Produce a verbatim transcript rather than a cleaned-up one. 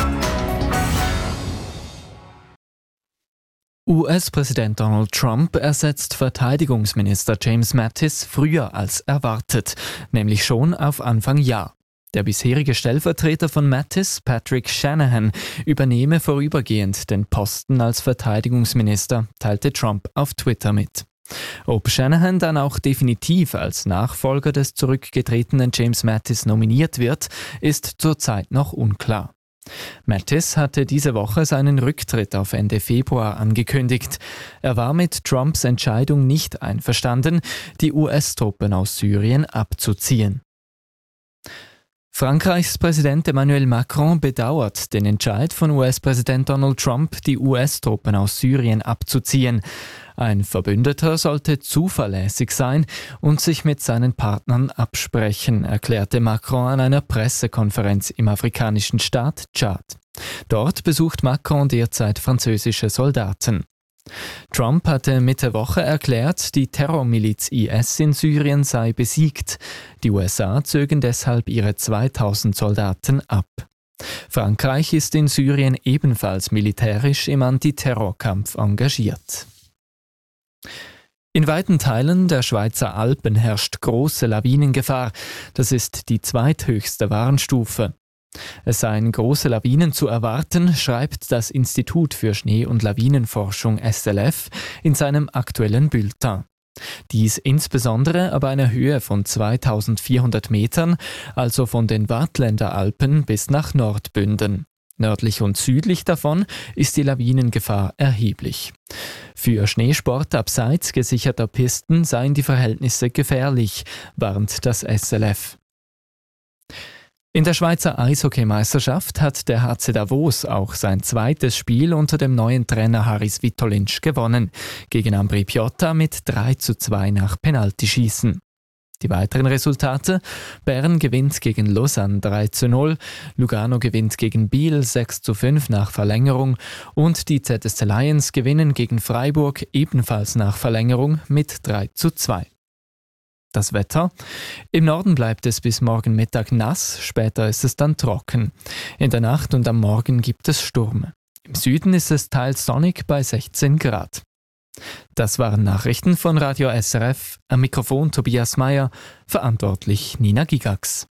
U S-Präsident Donald Trump ersetzt Verteidigungsminister James Mattis früher als erwartet, nämlich schon auf Anfang Jahr. Der bisherige Stellvertreter von Mattis, Patrick Shanahan, übernehme vorübergehend den Posten als Verteidigungsminister, teilte Trump auf Twitter mit. Ob Shanahan dann auch definitiv als Nachfolger des zurückgetretenen James Mattis nominiert wird, ist zurzeit noch unklar. Mattis hatte diese Woche seinen Rücktritt auf Ende Februar angekündigt. Er war mit Trumps Entscheidung nicht einverstanden, die U S-Truppen aus Syrien abzuziehen. Frankreichs Präsident Emmanuel Macron bedauert den Entscheid von U S-Präsident Donald Trump, die U S-Truppen aus Syrien abzuziehen. Ein Verbündeter sollte zuverlässig sein und sich mit seinen Partnern absprechen, erklärte Macron an einer Pressekonferenz im afrikanischen Staat Tschad. Dort besucht Macron derzeit französische Soldaten. Trump hatte Mitte Woche erklärt, die Terrormiliz I S in Syrien sei besiegt. Die U S A zögen deshalb ihre zweitausend Soldaten ab. Frankreich ist in Syrien ebenfalls militärisch im Antiterrorkampf engagiert. In weiten Teilen der Schweizer Alpen herrscht große Lawinengefahr. Das ist die zweithöchste Warnstufe. Es seien große Lawinen zu erwarten, schreibt das Institut für Schnee- und Lawinenforschung S L F in seinem aktuellen Bulletin. Dies insbesondere ab einer Höhe von zweitausendvierhundert Metern, also von den Waadtländer Alpen bis nach Nordbünden. Nördlich und südlich davon ist die Lawinengefahr erheblich. Für Schneesport abseits gesicherter Pisten seien die Verhältnisse gefährlich, warnt das S L F. In der Schweizer Eishockeymeisterschaft hat der H C Davos auch sein zweites Spiel unter dem neuen Trainer Haris Vitolinc gewonnen, gegen Ambri Piotta mit drei zu zwei nach Penaltyschießen. Die weiteren Resultate: Bern gewinnt gegen Lausanne drei zu null, Lugano gewinnt gegen Biel sechs zu fünf nach Verlängerung und die Z S C Lions gewinnen gegen Freiburg ebenfalls nach Verlängerung mit drei zu zwei. Das Wetter: Im Norden bleibt es bis morgen Mittag nass, später ist es dann trocken. In der Nacht und am Morgen gibt es Sturm. Im Süden ist es teils sonnig bei sechzehn Grad. Das waren Nachrichten von Radio S R F, am Mikrofon Tobias Meyer, verantwortlich Nina Gigax.